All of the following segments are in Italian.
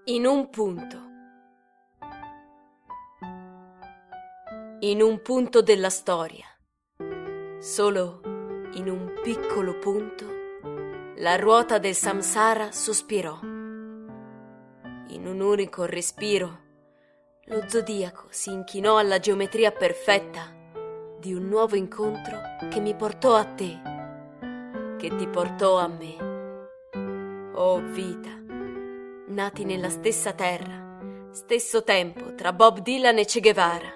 In un punto. In un punto della storia, solo in un piccolo punto, la ruota del samsara sospirò. In un unico respiro, lo zodiaco si inchinò alla geometria perfetta di un nuovo incontro che mi portò a te, che ti portò a me. Oh vita, nati nella stessa terra, stesso tempo tra Bob Dylan e Che Guevara.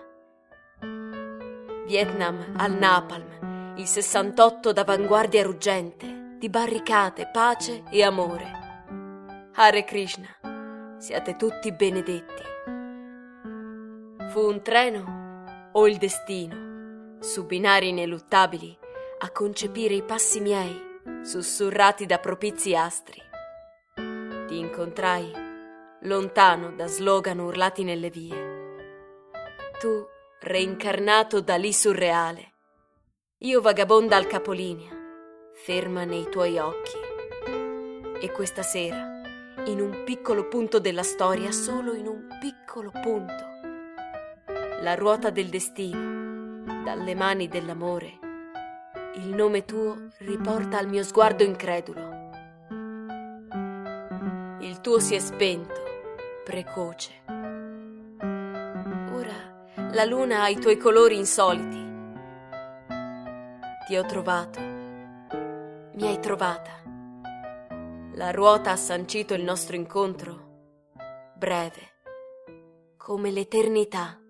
Vietnam al napalm, il 68 d'avanguardia ruggente, di barricate, pace e amore. Hare Krishna, siate tutti benedetti. Fu un treno o il destino, su binari ineluttabili, a concepire i passi miei, sussurrati da propizi astri. Ti incontrai lontano da slogan urlati nelle vie. Tu reincarnato da lì surreale, io vagabonda al capolinea, ferma nei tuoi occhi. E questa sera, in un piccolo punto della storia, solo in un piccolo punto, la ruota del destino, dalle mani dell'amore, il nome tuo riporta al mio sguardo incredulo. Il tuo si è spento, precoce. Ora la luna ha i tuoi colori insoliti. Ti ho trovato, mi hai trovata. La ruota ha sancito il nostro incontro, breve, come l'eternità.